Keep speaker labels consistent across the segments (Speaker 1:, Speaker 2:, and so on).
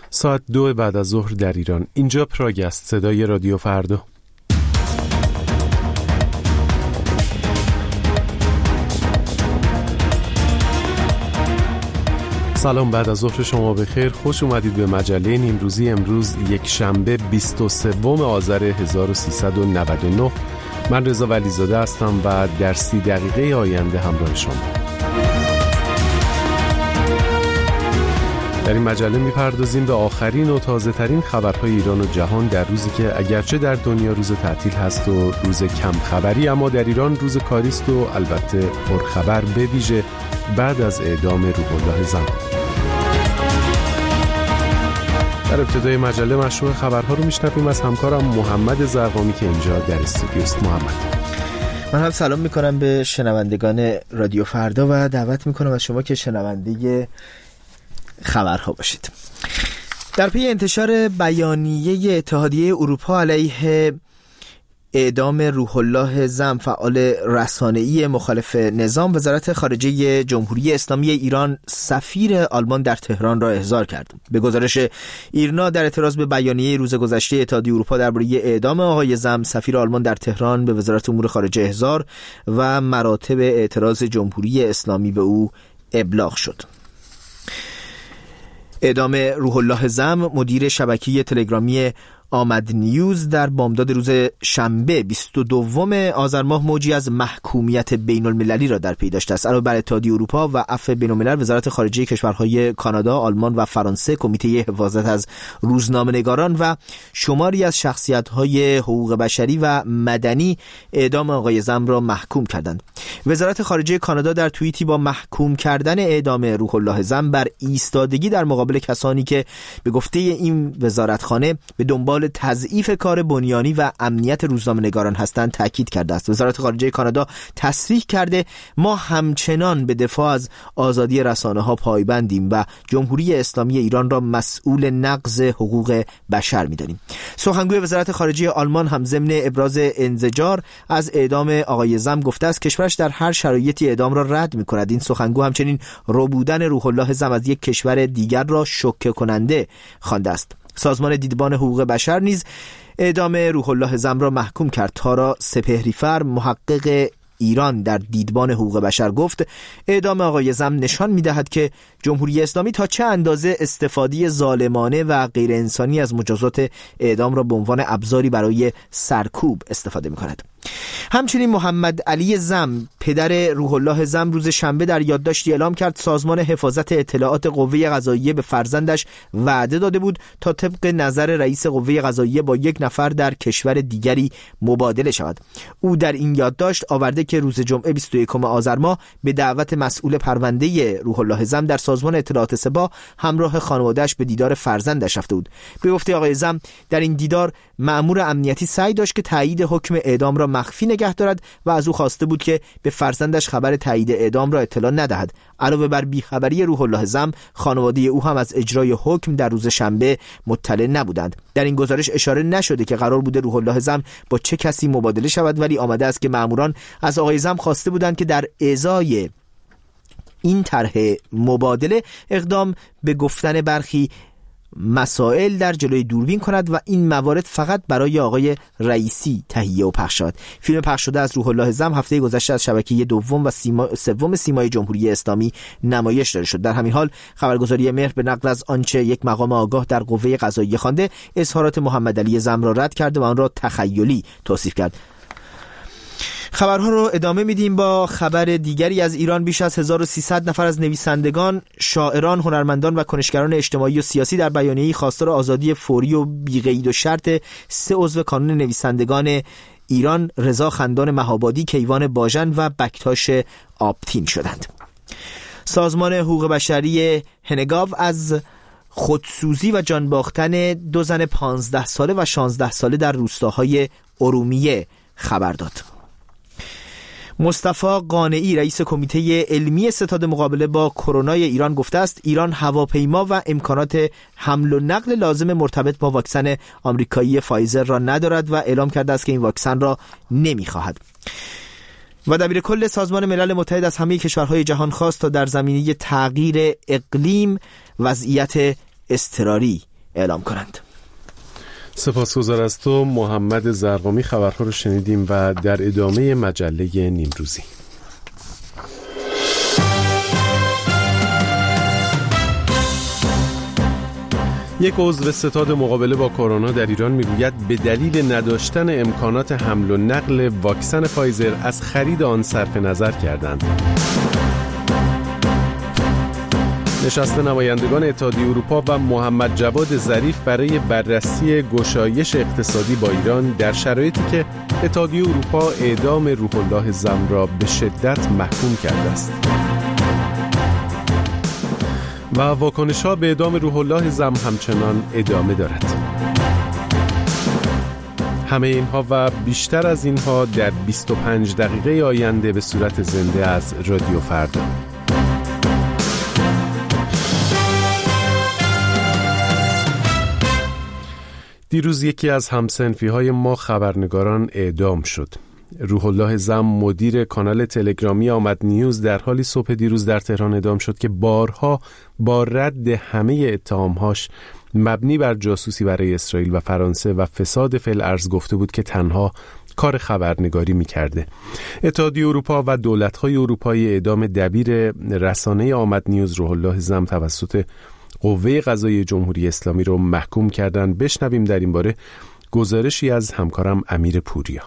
Speaker 1: ساعت 2 بعد از ظهر در ایران. اینجا پراگ است، صدای رادیو فردا. سلام، بعد از ظهر شما بخیر. خوش اومدید به مجله نیمروزی. امروز یک شنبه 23 آذر 1399. من رضا ولیزاده هستم و در 30 دقیقه آینده همراه شما. در این مجله میپردازیم به آخرین و تازه ترین خبرهای ایران و جهان در روزی که اگرچه در دنیا روز تعطیل هست و روز کم خبری، اما در ایران روز کاری است و البته پرخبر، به ویژه بعد از اعدام روح الله زم. در ابتدای مجله مشروع خبرها رو میشنویم از همکارم محمد زرقامی که اینجا در استودیو است. محمد،
Speaker 2: من هم سلام میکنم به شنوندگان رادیو فردا و دعوت میکنم از شما که شنونده خبرها باشید. در پی انتشار بیانیه اتحادیه اروپا علیه اعدام روح الله زم، فعال رسانه‌ای مخالف نظام، وزارت خارجه جمهوری اسلامی ایران سفیر آلمان در تهران را احضار کرد. به گزارش ایرنا، در اعتراض به بیانیه روز گذشته اتحادیه اروپا درباره اعدام آقای زم، سفیر آلمان در تهران به وزارت امور خارجه احضار و مراتب اعتراض جمهوری اسلامی به او ابلاغ شد. اعدام روح الله زم، مدیر شبکه تلگرامی آمد نیوز، در بامداد روز شنبه 22 آذر ماه موجی از محکومیت بین المللی را در پی داشته است. علاوه بر اتحادیه اروپا و عفو بین الملل، وزارت خارجه کشورهای کانادا، آلمان و فرانسه، کمیته حفاظت از روزنامه‌نگاران و شماری از شخصیت‌های حقوق بشری و مدنی اعدام آقای زم را محکوم کردند. وزارت خارجه کانادا در توییتی با محکوم کردن اعدام روح الله زم بر ایستادگی در مقابل کسانی که به گفته این وزارتخانه به دنبال تضعیف کار بنیانی و امنیت روزنامه‌نگاران هستند تاکید کرده است. وزارت خارجه کانادا تصریح کرده: ما همچنان به دفاع از آزادی رسانه‌ها پایبندیم و جمهوری اسلامی ایران را مسئول نقض حقوق بشر می‌دانیم. سخنگوی وزارت خارجه آلمان هم ضمن ابراز انزجار از اعدام آقای زم گفته است کشورش در هر شرایطی اعدام را رد می‌کند. این سخنگو همچنین ربودن روح الله زم از یک کشور دیگر را شوکه کننده خوانده است. سازمان دیدبان حقوق بشر نیز اعدام روح الله زم را محکوم کرد. تارا سپهریفر، محقق ایران در دیدبان حقوق بشر، گفت اعدام آقای زم نشان می‌دهد که جمهوری اسلامی تا چه اندازه استفاده ظالمانه و غیر انسانی از مجازات اعدام را به عنوان ابزاری برای سرکوب استفاده می‌کند. همچنین محمد علی زم، پدر روح الله زم، روز شنبه در یادداشتی اعلام کرد سازمان حفاظت اطلاعات قوه قضاییه به فرزندش وعده داده بود تا طبق نظر رئیس قوه قضاییه با یک نفر در کشور دیگری مبادله شود. او در این یادداشت آورده که روز جمعه 21 آذر ماه به دعوت مسئول پرونده روح الله زم در سازمان اطلاعات سپاه همراه خانواده‌اش به دیدار فرزندش رفته بود. به گفته آقای زم، در این دیدار مأمور امنیتی سعی داشت که تایید حکم اعدام را مخفی نگه دارد و از او خواسته بود که به فرزندش خبر تایید اعدام را اطلاع ندهد. علاوه بر بیخبری روح الله زم، خانواده او هم از اجرای حکم در روز شنبه مطلع نبودند. در این گزارش اشاره نشده که قرار بوده روح الله زم با چه کسی مبادله شود، ولی آمده است که مأموران از آقای زم خواسته بودند که در ازای این طرح مبادله اقدام به گفتن برخی مسائل در جلوی دوربین کند و این موارد فقط برای آقای رئیسی تهیه و پخش شد. فیلم پخش شده از روح الله زم هفته گذشته از شبکه دوم و سوم سیمای جمهوری اسلامی نمایش داده شد. در همین حال خبرگزاری مهر به نقل از آنچه یک مقام آگاه در قوه قضاییه خوانده، اظهارات محمد علی زم را رد کرده و آن را تخیلی توصیف کرد. خبرها رو ادامه میدیم با خبر دیگری از ایران. بیش از 1300 نفر از نویسندگان، شاعران، هنرمندان و کنشگران اجتماعی و سیاسی در بیانیه‌ای خواستار آزادی فوری و بی‌قید و شرط 3 عضو کانون نویسندگان ایران، رضا خندان مهابادی، کیوان باژن و بکتاش آبتین شدند. سازمان حقوق بشری هنگاو از خودسوزی و جان باختن 2 زن 15 ساله و 16 ساله در روستاهای ارومیه خبر داد. مصطفی قانعی، رئیس کمیته علمی ستاد مقابله با کرونا ایران، گفته است ایران هواپیما و امکانات حمل و نقل لازم مرتبط با واکسن آمریکایی فایزر را ندارد و اعلام کرده است که این واکسن را نمی‌خواهد. و دبیر کل سازمان ملل متحد از همه کشورهای جهان خواست تا در زمینه تغییر اقلیم وضعیت اضطراری اعلام کنند.
Speaker 1: سپاسگزار از تو محمد زرقامی. خبرها رو شنیدیم و در ادامه مجله نیمروزی. یک عضو ستاد مقابله با کرونا در ایران میگوید به دلیل نداشتن امکانات حمل و نقل واکسن فایزر از خرید آن صرف نظر کردند. نشست نمایندگان اتحادیه اروپا و محمد جواد ظریف برای بررسی گشایش اقتصادی با ایران در شرایطی که اتحادیه اروپا اعدام روح الله زم را به شدت محکوم کرده است. و واکنش‌ها به اعدام روح الله زم همچنان ادامه دارد. همه اینها و بیشتر از اینها در 25 دقیقه آینده به صورت زنده از رادیو فردا. دیروز یکی از همصنفی‌های ما خبرنگاران اعدام شد. روح الله زم مدیر کانال تلگرامی آمد نیوز در حالی صبح دیروز در تهران اعدام شد که بارها با رد همه اتهامهاش مبنی بر جاسوسی برای اسرائیل و فرانسه و فساد فی الارض گفته بود که تنها کار خبرنگاری می‌کرده. اتحادیه اروپا و دولت‌های اروپایی اعدام دبیر رسانه آمد نیوز روح الله زم توسط قوه قضاییه جمهوری اسلامی رو محکوم کردن. بشنویم در این باره گزارشی از همکارم امیر پوریا.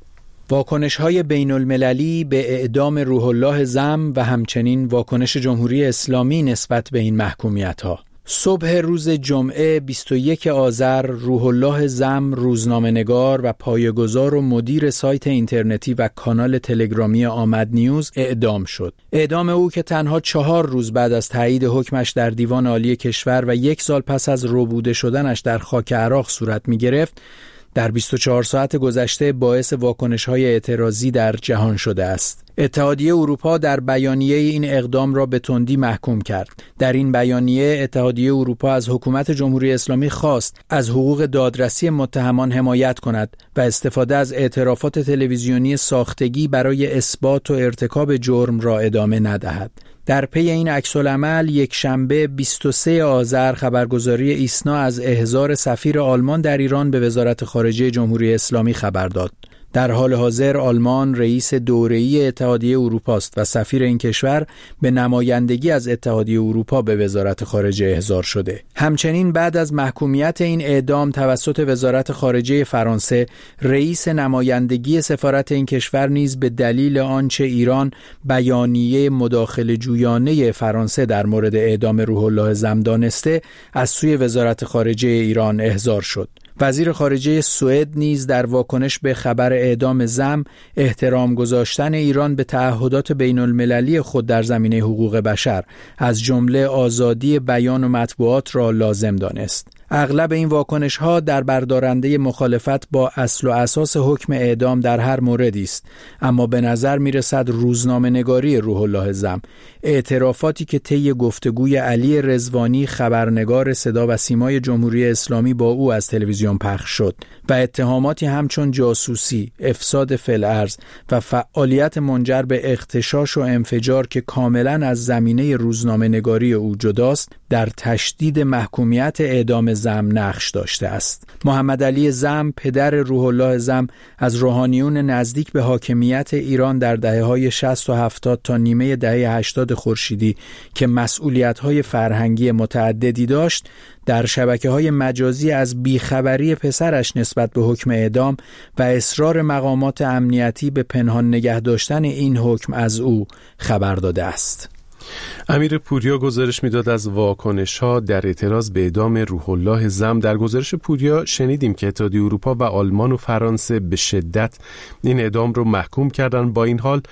Speaker 3: واکنش‌های بین‌المللی به اعدام روح الله زم و همچنین واکنش جمهوری اسلامی نسبت به این محکومیت‌ها. صبح روز جمعه 21 آذر روح الله زم روزنامه‌نگار و پایه‌گذار و مدیر سایت اینترنتی و کانال تلگرامی آمد نیوز اعدام شد. اعدام او که تنها 4 روز بعد از تایید حکمش در دیوان عالی کشور و 1 سال پس از ربوده شدنش در خاک عراق صورت می‌گرفت، در 24 ساعت گذشته باعث واکنش‌های اعتراضی در جهان شده است. اتحادیه اروپا در بیانیه این اقدام را به تندی محکوم کرد. در این بیانیه اتحادیه اروپا از حکومت جمهوری اسلامی خواست از حقوق دادرسی متهمان حمایت کند و استفاده از اعترافات تلویزیونی ساختگی برای اثبات و ارتکاب جرم را ادامه ندهد. در پی این عکس‌العمل یک شنبه 23 آذر خبرگزاری ایسنا از احضار سفیر آلمان در ایران به وزارت خارجه جمهوری اسلامی خبر داد. در حال حاضر آلمان رئیس دوره‌ای اتحادیه اروپا است و سفیر این کشور به نمایندگی از اتحادیه اروپا به وزارت خارجه احضار شده. همچنین بعد از محکومیت این اعدام توسط وزارت خارجه فرانسه، رئیس نمایندگی سفارت این کشور نیز به دلیل آنچه ایران بیانیه مداخله جویانه فرانسه در مورد اعدام روح الله زم دانسته، از سوی وزارت خارجه ایران احضار شد. وزیر خارجه سوئد نیز در واکنش به خبر اعدام زم احترام گذاشتن ایران به تعهدات بین المللی خود در زمینه حقوق بشر از جمله آزادی بیان و مطبوعات را لازم دانست. اغلب این واکنش‌ها در بردارنده مخالفت با اصل و اساس حکم اعدام در هر موردی است، اما به نظر می‌رسد روزنامه‌نگاری روح الله زم، اعترافاتی که طی گفتگوی علی رضوانی خبرنگار صدا و سیمای جمهوری اسلامی با او از تلویزیون پخش شد و اتهاماتی همچون جاسوسی، افساد فی الارض و فعالیت منجر به اغتشاش و انفجار که کاملاً از زمینه روزنامه‌نگاری او جداست، در تشدید محکومیت اعدام زم نقش داشته است. محمد علی زم، پدر روح الله زم، از روحانیون نزدیک به حاکمیت ایران در دهه‌های 60 و 70 تا نیمه دهه 80 خورشیدی که مسئولیت‌های فرهنگی متعددی داشت، در شبکه‌های مجازی از بیخبری پسرش نسبت به حکم اعدام و اصرار مقامات امنیتی به پنهان نگه داشتن این حکم از او خبر داده است.
Speaker 1: امیر پوریا گزارش میداد از واکنش‌ها در اعتراض به اعدام روح الله زم. در گزارش پوریا شنیدیم که اتحادیه اروپا و آلمان و فرانسه به شدت این اعدام رو محکوم کردن. با این حال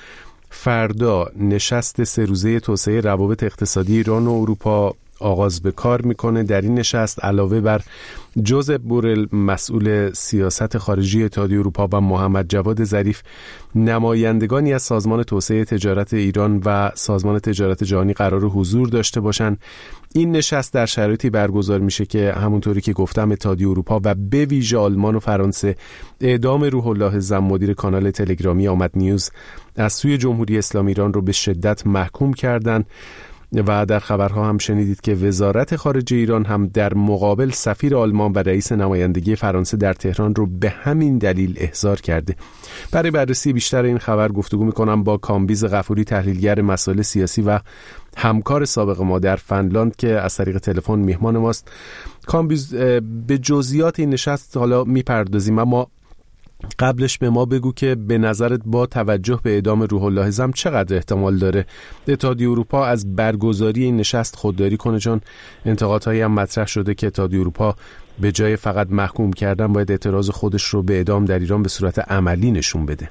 Speaker 1: فردا نشست 3 روزه توسعه روابط اقتصادی ایران و اروپا آغاز به کار میکنه. در این نشست علاوه بر جوزپ بورل مسئول سیاست خارجی اتحادیه اروپا و محمد جواد ظریف، نمایندگانی از سازمان توسعه تجارت ایران و سازمان تجارت جهانی قرار حضور داشته باشند. این نشست در شرایطی برگزار میشه که همونطوری که گفتم اتحادیه اروپا و به ویژه آلمان و فرانسه اعدام روح الله زم مدیر کانال تلگرامی آمد نیوز از سوی جمهوری اسلامی ایران رو به شدت محکوم کردند. و در خبرها هم شنیدید که وزارت خارجه ایران هم در مقابل سفیر آلمان و رئیس نمایندگی فرانسه در تهران رو به همین دلیل احضار کرده. برای بررسی بیشتر این خبر گفتگو می‌کنم با کامبیز غفوری، تحلیلگر مسائل سیاسی و همکار سابق ما در فنلاند که از طریق تلفن میهمان ماست. کامبیز، به جزئیات این نشست حالا میپردازیم، اما قبلش به ما بگو که به نظرت با توجه به اعدام روح الله زم چقدر احتمال داره اتحادیه اروپا از برگزاری این نشست خودداری کنه، چون انتقادهایی هم مطرح شده که اتحادیه اروپا به جای فقط محکوم کردن باید اعتراض خودش رو به اعدام در ایران به صورت عملی نشون بده.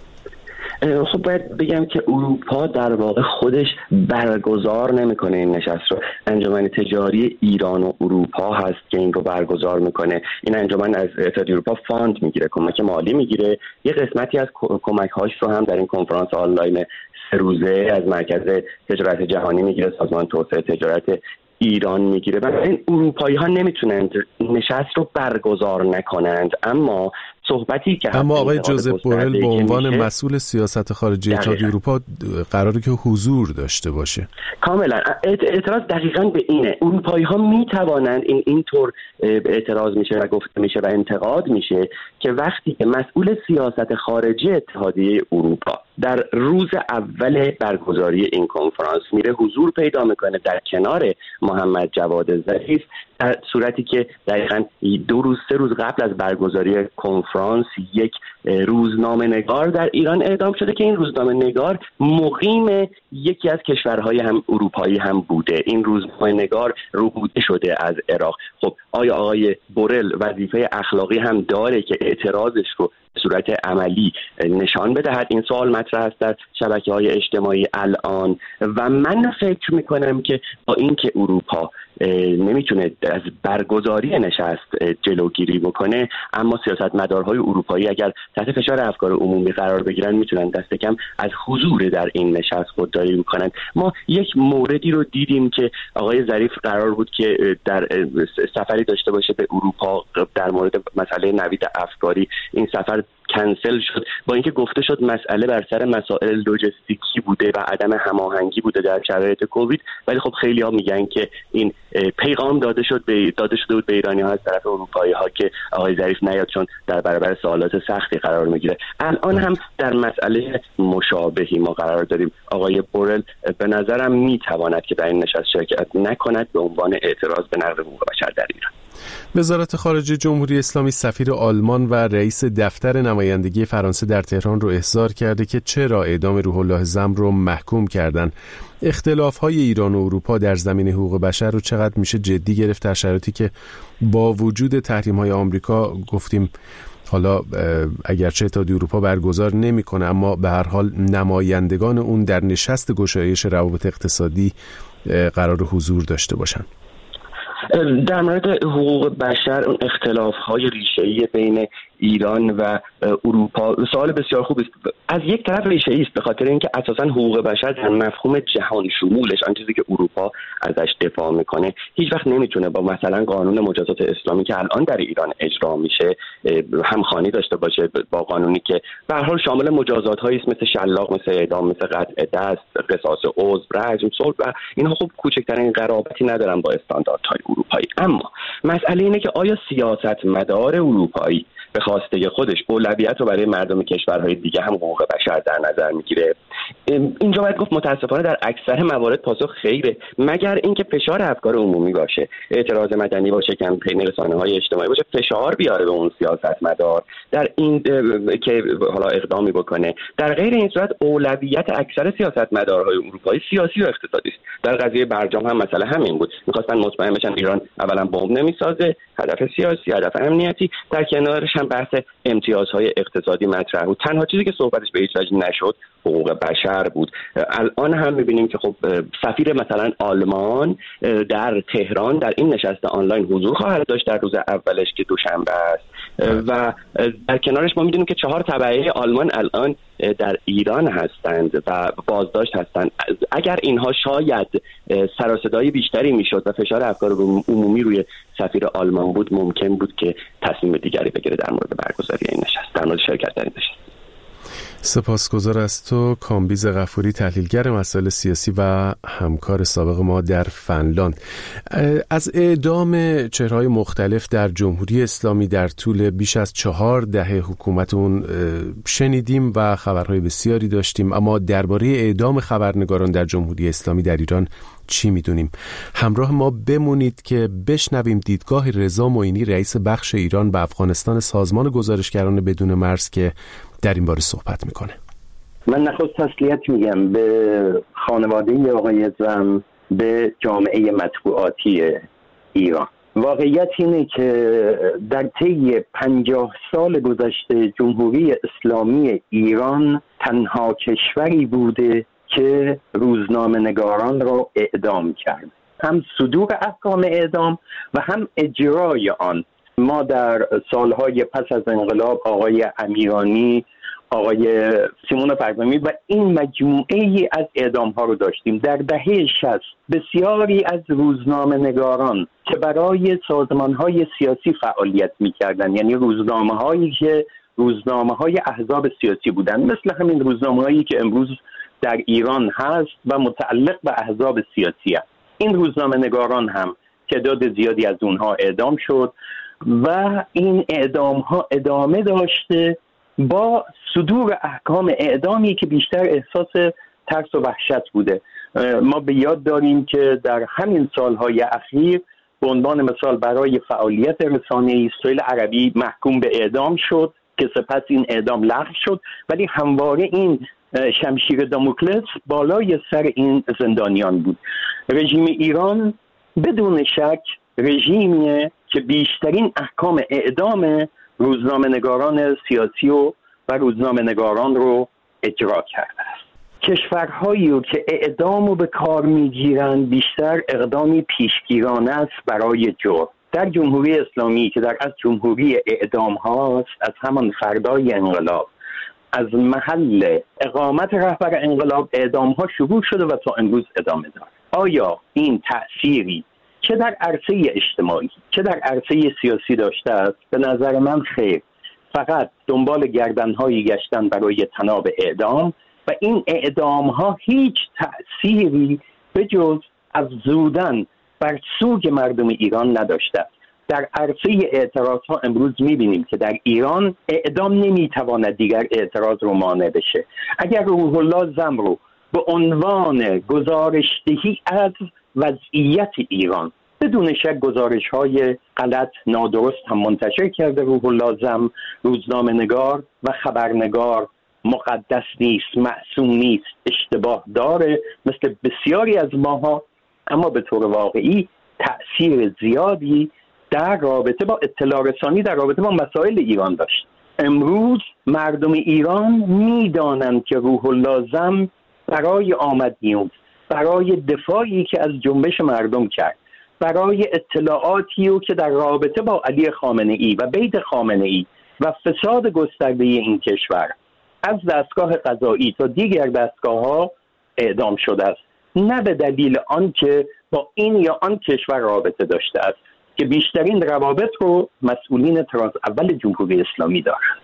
Speaker 4: خب باید بگم که اروپا در واقع خودش برگزار نمیکنه این نشست رو. انجمن تجاری ایران و اروپا هست که این رو برگزار میکنه. این انجمن از اتحادیه اروپا فاند میگیره، کمک مالی میگیره، یه قسمتی از کمک هاش رو هم در این کنفرانس آنلاین 3 روزه از مرکز تجارت جهانی میگیره، سازمان توسعه تجارت ایران میگیره. و این اروپایی ها نمیتونند نشست رو برگزار نکنند، اما صحبتی که
Speaker 1: اما آقای جوزپ بورل به عنوان مسئول سیاست خارجی اتحادیه اروپا قراره که حضور داشته باشه.
Speaker 4: کاملا اعتراض دقیقاً به اینه. اروپایی ها میتوانند اینطور اعتراض میشه و گفته میشه و انتقاد میشه که وقتی که مسئول سیاست خارجی اتحادیه اروپا در روز اول برگزاری این کنفرانس میره حضور پیدا میکنه در کنار محمد جواد ظریف، در صورتی که دقیقاً 2-3 روز قبل از برگزاری کنفرانس یک روزنامه‌نگار در ایران اعدام شده که این روزنامه‌نگار مقیم یکی از کشورهای هم اروپایی هم بوده. این روزنامه‌نگار ربوده شده از عراق. خب آیا آقای بورل وظیفه اخلاقی هم داره که اعتراضش رو به صورت عملی نشان بدهد؟ این سوال مطرح است در شبکه‌های اجتماعی الان و من فکر می‌کنم که با اینکه اروپا نمیتونه از برگزاری نشست جلوگیری بکنه، اما سیاستمدارهای اروپایی اگر تحت فشار افکار عمومی قرار بگیرن میتونن دست کم از حضور در این نشست خودداری بکنن. ما یک موردی رو دیدیم که آقای ظریف قرار بود که در سفری داشته باشه به اروپا در مورد مسئله نوید افکاری، این سفر کنسل شد با اینکه گفته شد مسئله بر سر مسائل لوجستیکی بوده و عدم هماهنگی بوده در شرایط کووید، ولی خب خیلی ها میگن که این پیغام داده شده بود به ایرانی ها از طرف اروپایی ها که آقای ظریف نیاد چون در برابر سوالات سختی قرار میگیره. الان هم در مسئله مشابهی ما قرار داریم. آقای بورل به نظرم میتواند که در این نشست شرکت نکند به عنوان اعتراض به نقض حقوق بشر در ایران.
Speaker 1: وزارت خارجه جمهوری اسلامی سفیر آلمان و رئیس دفتر نمایندگی فرانسه در تهران رو احضار کرده که چرا اعدام روح الله زم رو محکوم کردن. اختلاف‌های ایران و اروپا در زمینه حقوق بشر رو چقدر میشه جدی گرفت در شرایطی که با وجود تحریم‌های آمریکا گفتیم حالا اگرچه اتحادیه اروپا برگزار نمی‌کنه اما به هر حال نمایندگان اون در نشست گشایش روابط اقتصادی قرار حضور داشته باشن.
Speaker 4: در مورد حقوق بشر اون اختلاف‌های ریشه‌ای بین ایران و اروپا سوال بسیار خوبی است. از یک طرف ریشه‌ای است به خاطر اینکه اساساً حقوق بشر در مفهوم جهان شمولش، آن چیزی که اروپا ازش دفاع میکنه، هیچ وقت نمیتونه با مثلا قانون مجازات اسلامی که الان در ایران اجرا میشه همخوانی داشته باشه با قانونی که به هر حال شامل مجازات‌هایی است مثل شلاق، مثل اعدام، مثل قطع دست، قصاص عضو، رجم، صلح و اینها خب کوچکترین قرابتی ندارن با استانداردهای اروپایی. اما مسئله اینه که آیا سیاستمدار اروپایی به خواسته خودش اولویت رو برای مردم کشورهای دیگه هم حقوق بشر در نظر میگیره؟ اینجا باید گفت متاسفانه در اکثر موارد پاسخ خیره، مگر اینکه فشار افکار عمومی باشه، اعتراض مدنی باشه، کمپین رسانه‌های اجتماعی باشه، فشار بیاره به اون سیاستمدار در این که حالا اقدامی بکنه. در غیر این صورت اولویت اکثر سیاستمدارهای اروپایی سیاسی و اقتصادی است. در قضیه برجام هم مسئله همین بود، می‌خواستن مطمئن بشن ایران اولا بمب نمیسازه، هدف سیاسی، هدف امنیتی، در کنارش هم بحث امتیازهای اقتصادی مطرح بود. تنها چیزی که صحبتش به هیچ وجه نشد حقوق بشر بود. الان هم می‌بینیم که خب سفیر مثلا آلمان در تهران در این نشست آنلاین حضور خواهد داشت در روز اولش که دوشنبه است و در کنارش ما می‌دونیم که 4 تبعه آلمان الان در ایران هستند و بازداشت هستند. اگر اینها شاید سر و صدای بیشتری میشد و فشار افکار عمومی روی سفیر آلمان بود، ممکن بود که تصمیم دیگری بگیره در مورد برگزاری این نشست، در مورد شرکت در این نشست.
Speaker 1: سپاسگزار از تو کامبیز غفوری، تحلیلگر مسائل سیاسی و همکار سابق ما در فنلاند. از اعدام چهره‌های مختلف در جمهوری اسلامی در طول بیش از 4 دهه حکومت اون شنیدیم و خبرهای بسیاری داشتیم، اما درباره اعدام خبرنگاران در جمهوری اسلامی در ایران چی میدونیم؟ همراه ما بمونید که بشنویم دیدگاه رضا معینی، رئیس بخش ایران به افغانستان سازمان گزارشگران بدون مرز که در این باره صحبت میکنه.
Speaker 4: من نخست تسلیت میگم به خانواده آقای زم، به جامعه مطبوعاتی ایران. واقعیت اینه که در طی 50 سال گذشته جمهوری اسلامی ایران تنها کشوری بوده که روزنامه‌نگاران را اعدام کرد، هم صدور احکام اعدام و هم اجرای آن. ما در سالهای پس از انقلاب آقای امیرانی، آقای سیمون فرزامی و این مجموعه از اعدام ها رو داشتیم. در دهه 60 بسیاری از روزنامه‌نگاران که برای سازمان های سیاسی فعالیت می‌کردند، یعنی روزنامه‌هایی که روزنامه‌های احزاب سیاسی بودند، مثل همین روزنامه‌هایی که امروز در ایران هست و متعلق به احزاب سیاسی هست، این روزنامه‌نگاران هم تعداد زیادی از اونها اعدام شد و این اعدام ها ادامه داشته با صدور احکام اعدامی که بیشتر احساس ترس و وحشت بوده. ما به یاد داریم که در همین سالهای اخیر به عنوان مثال برای فعالیت رسانه‌ای سهیل عربی محکوم به اعدام شد که سپس این اعدام لغو شد، ولی همواره این شمشیر داموکلس بالای سر این زندانیان بود. رژیم ایران بدون شک رژیمیه که بیشترین احکام اعدام روزنامه‌نگاران سیاسی و روزنامه‌نگاران رو اجرا کرده است. کشورهایی که اعدام رو به کار میگیرند بیشتر اقدامی پیشگیرانه است برای جرم. در جمهوری اسلامی که در از جمهوری اعدام هاست، از همان فردای انقلاب، از محل اقامت رهبر انقلاب اعدام ها شروع شده و تا امروز ادامه دارد. آیا این تأثیری چه در عرصه اجتماعی چه در عرصه سیاسی داشته است؟ به نظر من خیر. فقط دنبال گردنهایی گشتن برای طناب اعدام و این اعدام ها هیچ تأثیری به جز افزودن بر سوگ مردم ایران نداشته. در عرصه اعتراض ها امروز میبینیم که در ایران اعدام نمیتواند دیگر اعتراض رو مانع بشه. اگر روح الله زم رو به عنوان گزارشدهی از وضعیت ایران، بدون شک گزارش‌های غلط نادرست هم منتشر کرده روح الله زم، روزنامه‌نگار و خبرنگار مقدس نیست، معصوم نیست، اشتباه داره مثل بسیاری از ماها، اما به طور واقعی تأثیر زیادی در رابطه با اطلاع رسانی در رابطه با مسائل ایران داشت. امروز مردم ایران میدانند که روح الله زم برای آمد نیوز، برای دفاعی که از جنبش مردم کرد، برای اطلاعاتی که در رابطه با علی خامنه‌ای و بیت خامنه‌ای و فساد گسترده این کشور از دستگاه قضایی تا دیگر دستگاه‌ها اعدام شده است، نه به دلیل آن که با این یا آن کشور رابطه داشته است که بیشترین روابط رو مسئولین تراز اول جمهوری اسلامی دارند.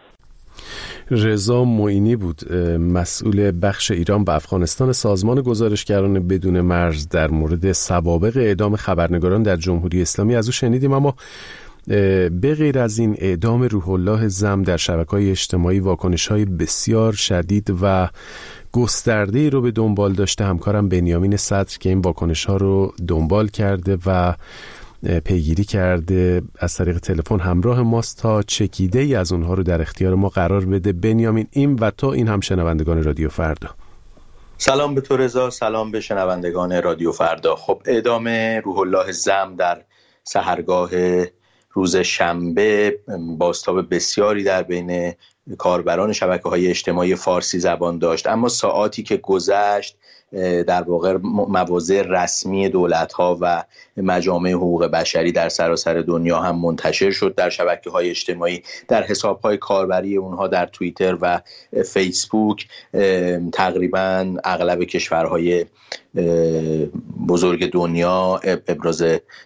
Speaker 1: رضا معینی بود، مسئول بخش ایران به افغانستان سازمان گزارشگران بدون مرز، در مورد سوابق اعدام خبرنگاران در جمهوری اسلامی از او شنیدیم. اما به غیر از این اعدام روح الله زم در شبکه‌های اجتماعی واکنش‌های بسیار شدید و گسترده‌ای رو به دنبال داشته. همکارم بنیامین صدر که این واکنش‌ها رو دنبال کرده و پیگیری کرده از طریق تلفن همراه ماست تا چکیده ای از اونها رو در اختیار ما قرار بده. بنیامین، این و تو این هم شنوندگان رادیو فردا.
Speaker 5: سلام به تو رضا، سلام به شنوندگان رادیو فردا. خب اعدام روح الله زم در سحرگاه روز شنبه بازتاب بسیاری در بین کاربران شبکه‌های اجتماعی فارسی زبان داشت، اما ساعاتی که گذشت در واقع مواضع رسمی دولت‌ها و مجامع حقوق بشری در سراسر دنیا هم منتشر شد در شبکه‌های اجتماعی، در حساب‌های کاربری اونها در توییتر و فیسبوک. تقریباً اغلب کشورهای بزرگ دنیا ابراز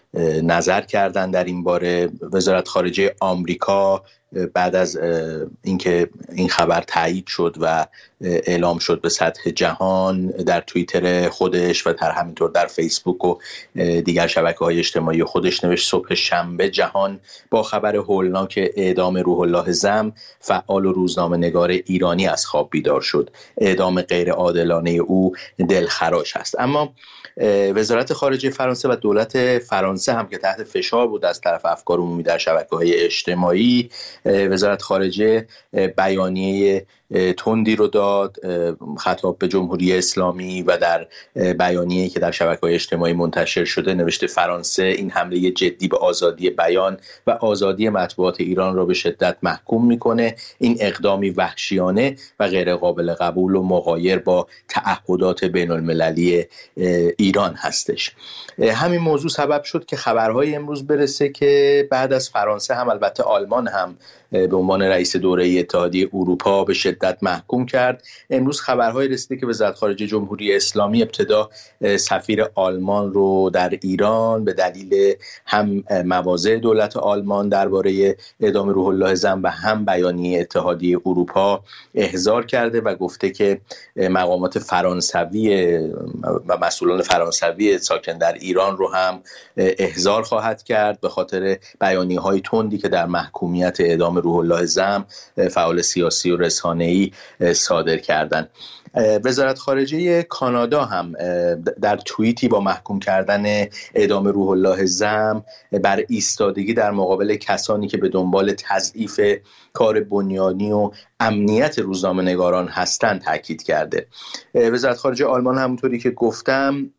Speaker 5: نظر کردن در این باره. وزارت خارجه آمریکا بعد از اینکه این خبر تایید شد و اعلام شد به سطح جهان، در توییتر خودش و در همینطور در فیسبوک و دیگر شبکه‌های اجتماعی خودش نوشت صبح شنبه جهان با خبر هولناک اعدام روح الله زم، فعال و روزنامه‌نگار ایرانی از خواب بیدار شد. اعدام غیر عادلانه او دلخراش است. اما وزارت خارجه فرانسه و دولت فرانسه هم که تحت فشار بود از طرف افکار عمومی در شبکه‌های اجتماعی، وزارت خارجه بیانیه تندی رو داد خطاب به جمهوری اسلامی و در بیانیه‌ای که در شبکه‌های اجتماعی منتشر شده نوشته فرانسه این حمله جدی به آزادی بیان و آزادی مطبوعات ایران را به شدت محکوم میکنه. این اقدامی وحشیانه و غیر قابل قبول و مغایر با تعهدات بین المللی ایران هستش. همین موضوع سبب شد که خبرهای امروز برسه که بعد از فرانسه هم البته آلمان هم به عنوان رئیس دوره اتحادیه اروپا به شدت محکوم کرد. امروز خبرهای رسیده که وزارت خارجه جمهوری اسلامی ابتدا سفیر آلمان رو در ایران به دلیل هم مواضع دولت آلمان درباره اعدام روح الله زم و هم بیانیه اتحادیه اروپا احضار کرده و گفته که مقامات فرانسوی و مسئولان فرانسوی ساکن در ایران رو هم احضار خواهد کرد به خاطر بیانیه‌های تندی که در محکومیت اعدام روح الله زم فعال سیاسی و رسانه‌ای صادر کردند. وزارت خارجه کانادا هم در توییتی با محکوم کردن اعدام روح الله زم بر ایستادگی در مقابل کسانی که به دنبال تضعیف کار بنیانی و امنیت روزنامه‌نگاران هستند تاکید کرده. وزارت خارجه آلمان همونطوری که گفتم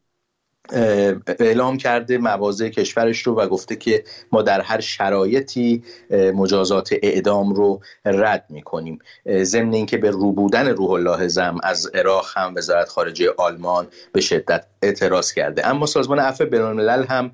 Speaker 5: اعلام کرده مواضع کشورش رو و گفته که ما در هر شرایطی مجازات اعدام رو رد می‌کنیم. ضمن اینکه به روبودن روح الله زم از عراق هم وزارت خارجه آلمان به شدت اعتراض کرده. اما سازمان عفو بین‌الملل هم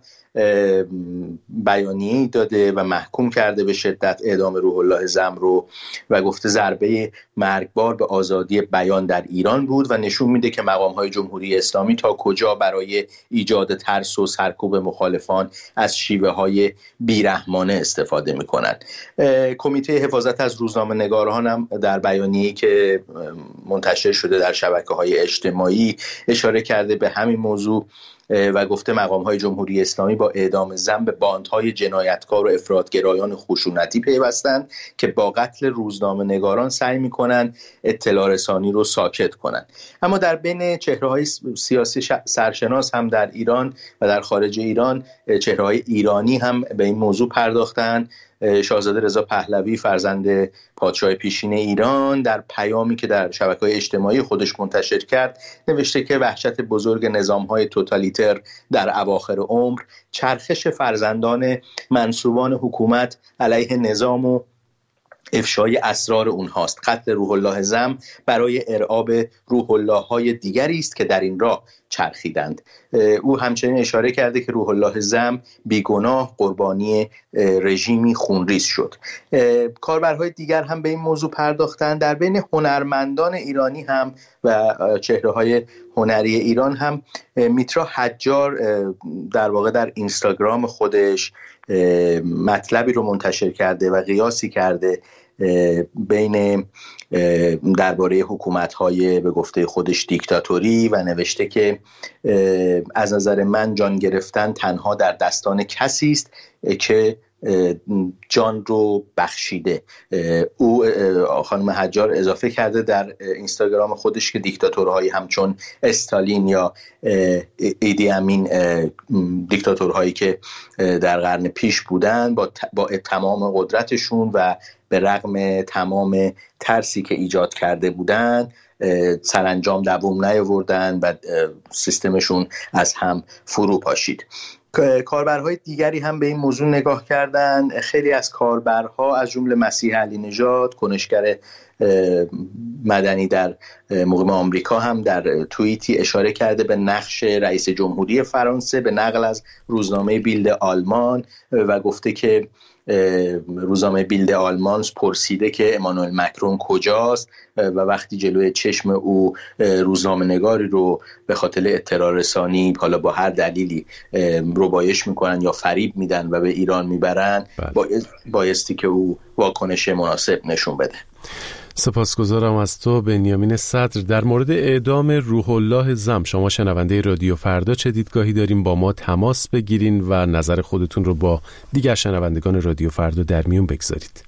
Speaker 5: بیانیه‌ای داده و محکوم کرده به شدت اعدام روح الله زم رو و گفته ضربه مرگبار به آزادی بیان در ایران بود و نشون میده که مقام‌های جمهوری اسلامی تا کجا برای ایجاد ترس و سرکوب مخالفان از شیوه‌های بیرحمانه استفاده می‌کنند. کمیته حفاظت از روزنامه‌نگاران هم در بیانیه‌ای که منتشر شده در شبکه‌های اجتماعی اشاره کرده به همین موضوع و گفته مقام‌های جمهوری اسلامی با اعدام زم به باندهای جنایتکار و افراطگرایان خشونتی پیوستند که با قتل روزنامه‌نگاران سعی می‌کنند اطلاع رسانی رو ساکت کنند. اما در بین چهره‌های سیاسی سرشناس هم در ایران و در خارج ایران چهره‌های ایرانی هم به این موضوع پرداختند. شاهزاده رضا پهلوی فرزند پادشاه پیشین ایران در پیامی که در شبکه‌های اجتماعی خودش منتشر کرد نوشته که وحشت بزرگ نظام‌های توتالیتر در اواخر عمر، چرخش فرزندان منصوبان حکومت علیه نظام و افشای اسرار اونهاست. قتل روح الله زم برای ارعاب روح الله های دیگری است که در این راه چرخیدند. او همچنین اشاره کرده که روح الله زم بیگناه قربانی رژیمی خونریز شد. کاربرهای دیگر هم به این موضوع پرداختند. در بین هنرمندان ایرانی هم و چهره‌های هنری ایران هم میترا حجار در واقع در اینستاگرام خودش مطلبی رو منتشر کرده و قیاسی کرده بین درباره حکومت‌های به گفته خودش دیکتاتوری و نوشته که از نظر من جان گرفتن تنها در دستان کسی است که جان رو بخشیده. او خانم حجار اضافه کرده در اینستاگرام خودش که دیکتاتورهایی همچون استالین یا ایدی امین، دیکتاتورهایی که در قرن پیش بودن، با تمام قدرتشون و به رغم تمام ترسی که ایجاد کرده بودن سرانجام دوام نیاوردن و سیستمشون از هم فرو پاشید. کاربرهای دیگری هم به این موضوع نگاه کردن. خیلی از کاربرها از جمله مسیح علی نژاد، کنشگر مدنی در مقیم آمریکا هم در توییتی اشاره کرده به نقش رئیس جمهوری فرانسه به نقل از روزنامه بیلد آلمان و گفته که روزنامه بیلد آلمان پرسیده که امانوئل مکرون کجاست و وقتی جلوی چشم او روزنامه نگاری رو به خاطر اطلاع رسانی حالا با هر دلیلی ربایش میکنن یا فریب میدن و به ایران میبرن بایستی که او واکنش مناسب نشون بده.
Speaker 1: سپاسگزارم از تو بنیامین صدر. در مورد اعدام روح الله زم شما شنونده رادیو فردا چه دیدگاهی داریم؟ با ما تماس بگیرین و نظر خودتون رو با دیگر شنوندگان رادیو فردا در میون بگذارید.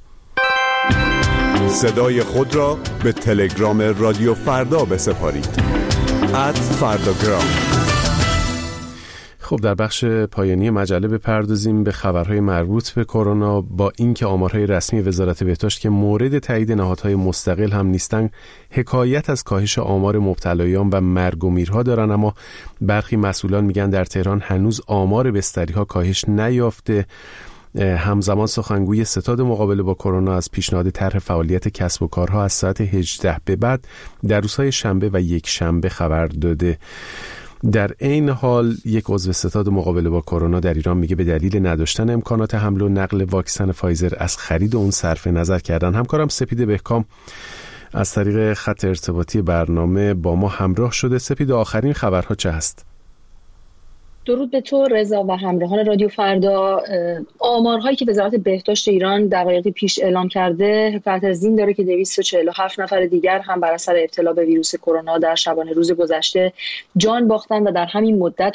Speaker 6: صدای خود را به تلگرام رادیو فردا بسپارید @فرdagram.
Speaker 1: خب در بخش پایانی مجله بپردازیم به خبرهای مربوط به کرونا. با اینکه آمارهای رسمی وزارت بهداشت که مورد تایید نهادهای مستقل هم نیستن حکایت از کاهش آمار مبتلایان و مرگ و میرها دارن، اما برخی مسئولان میگن در تهران هنوز آمار بستری‌ها کاهش نیافته. همزمان سخنگوی ستاد مقابله با کرونا از پیشنهاد طرح فعالیت کسب و کارها از ساعت 18 به بعد در روزهای شنبه و یک شنبه خبر داده. در این حال یک عضو ستاد مقابله با کرونا در ایران میگه به دلیل نداشتن امکانات حمل و نقل واکسن فایزر از خرید اون صرف نظر کردن. همکارم سپید بهکام از طریق خط ارتباطی برنامه با ما همراه شده. سپید، آخرین خبرها چه هست؟
Speaker 7: درود به تو رضا و همراهان رادیو فردا. آمارهایی که وزارت بهداشت ایران دقایقی پیش اعلام کرده حکایت از این داره که 247 نفر دیگر هم بر اثر ابتلا به ویروس کرونا در شبانه روز گذشته جان باختن و در همین مدت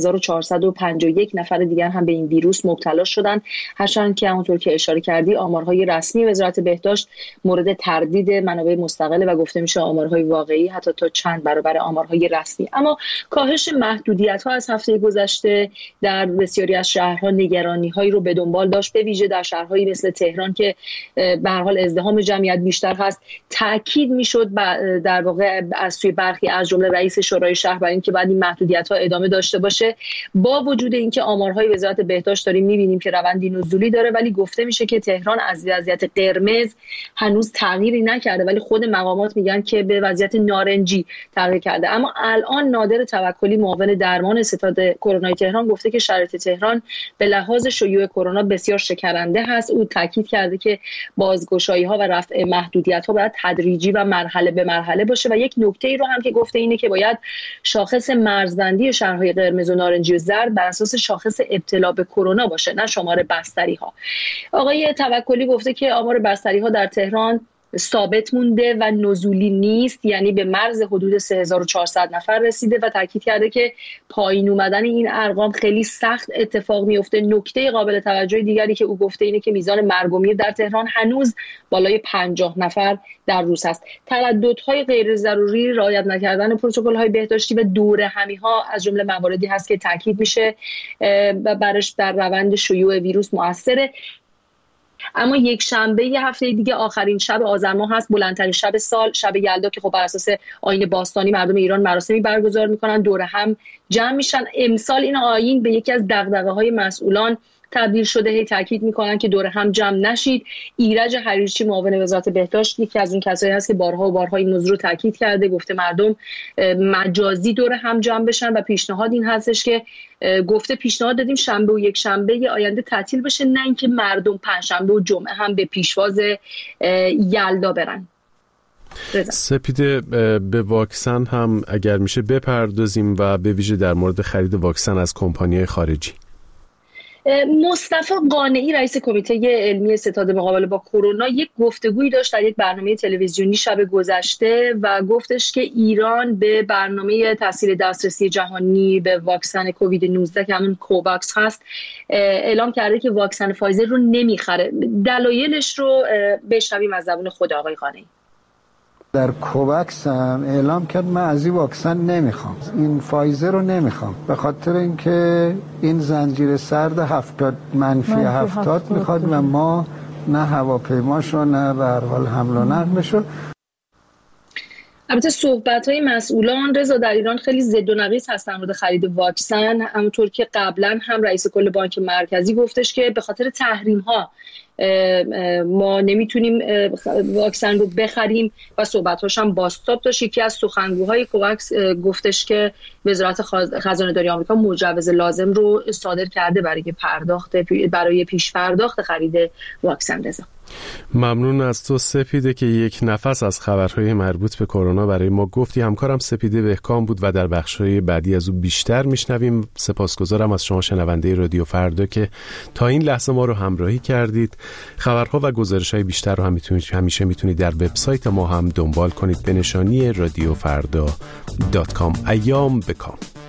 Speaker 7: 7451 نفر دیگر هم به این ویروس مبتلا شدن. هرچند که همونطور که اشاره کردی آمارهای رسمی وزارت بهداشت مورد تردید منابع مستقل و گفته میشه آمارهای واقعی حتی تا چند برابر آمارهای رسمی. اما کاهش محدودیت‌ها از هفته گذشته در بسیاری از شهرها نگرانی‌هایی رو به دنبال داشت، به ویژه در شهرهایی مثل تهران که به هر حال ازدحام جمعیت بیشتر هست. تاکید میشد در واقع از سوی برخی از جمله رئیس شورای شهر بر اینکه بعد این محدودیت‌ها ادامه داشته باشه. با وجود اینکه آمارهای وزارت بهداشت داریم می‌بینیم که روندی نزولی داره، ولی گفته میشه که تهران از وضعیت قرمز هنوز تغییری نکرده، ولی خود مقامات میگن که به وضعیت نارنجی تغییر کرده. اما الان نادر توکلی معاون درمان ستاد کرونا تهران گفته که شرایط تهران به لحاظ شیوع کرونا بسیار شکننده هست. او تاکید کرده که بازگشایی‌ها و رفع محدودیت‌ها باید تدریجی و مرحله به مرحله باشه و یک نکته‌ای رو هم که گفته اینه که باید شاخص مرزبندی شهرهای قرمز و نارنجی و زرد بر اساس شاخص ابتلا به کرونا باشه نه شمار بستری‌ها. آقای توکلی گفته که آمار بستری‌ها در تهران ثابت مونده و نزولی نیست، یعنی به مرز حدود 3400 نفر رسیده و تاکید کرده که پایین اومدن این ارقام خیلی سخت اتفاق میفته. نکته قابل توجه دیگری که او گفته اینه که میزان مرگ و میر در تهران هنوز بالای 50 نفر در روز است. ترددهای غیر ضروری، رعایت نکردن پروتکل‌های بهداشتی و دور همی‌ها از جمله مواردی هست که تاکید میشه و برش در روند شیوع ویروس مؤثره. اما یک شنبه یه هفته دیگه آخرین شب آذر ماه هست، بلندترین شب سال، شب یلدا که خب بر اساس آیین باستانی مردم ایران مراسمی برگزار میکنن، دور هم جمع میشن. امسال این آیین به یکی از دغدغه‌های مسئولان تبدیل شده. هی تاکید میکنن که دور هم جمع نشید. ایرج حریرچی معاون وزارت بهداشت یکی از اون کسایی هست که بارها و بارها این موضوع رو تاکید کرده، گفته مردم مجازی دور هم جمع بشن و پیشنهاد این هستش که گفته پیشنهاد دادیم شنبه و یک شنبه آینده تعطیل بشه، نه اینکه مردم پنجشنبه و جمعه هم به پیشواز یلدا برن.
Speaker 1: سپیده، به واکسن هم اگر میشه بپردازیم و به ویژه در مورد خرید واکسن از کمپانی‌های خارجی.
Speaker 7: مصطفی قانعی رئیس کمیته علمی ستاد مقابله با کرونا یک گفتگویی داشت در یک برنامه تلویزیونی شب گذشته و گفتش که ایران به برنامه تسهیل دسترسی جهانی به واکسن کووید 19 که همون کوواکس هست اعلام کرده که واکسن فایزر رو نمیخره. دلایلش رو بشنویم از زبون خود آقای قانعی.
Speaker 8: در کوواکس هم اعلام کرد من از این واکسن نمیخوام، این فایزر رو نمیخوام، به خاطر اینکه این زنجیره سرد 70 منفی 70 میخواد و ما نه هواپیماشو نه به هر حال حمل و نقلشو.
Speaker 7: البته صحبت‌های مسئولان رضا در ایران خیلی ضد و نقیض هستن مورد خرید واکسن، همونطور که قبلا هم رئیس کل بانک مرکزی گفتش که به خاطر تحریم‌ها ما نمیتونیم واکسن رو بخریم و صحبت‌هاش هم باستاب داشت. یکی از سخنگوهای کوواکس گفتش که وزارت خزانه‌داری آمریکا مجوز لازم رو صادر کرده برای پیش پرداخت خرید واکسن. رضا
Speaker 1: ممنون از تو سپیده که یک نفس از خبرهای مربوط به کرونا برای ما گفتی. همکارم سپیده بهکام بود و در بخش‌های بعدی از او بیشتر میشنویم. سپاسگزارم از شما شنونده رادیو فردا که تا این لحظه ما رو همراهی کردید. خبرها و گزارش‌های بیشتر رو همیشه میتونید در وبسایت ما هم دنبال کنید به نشانی radiofrda.com. ایام بکام.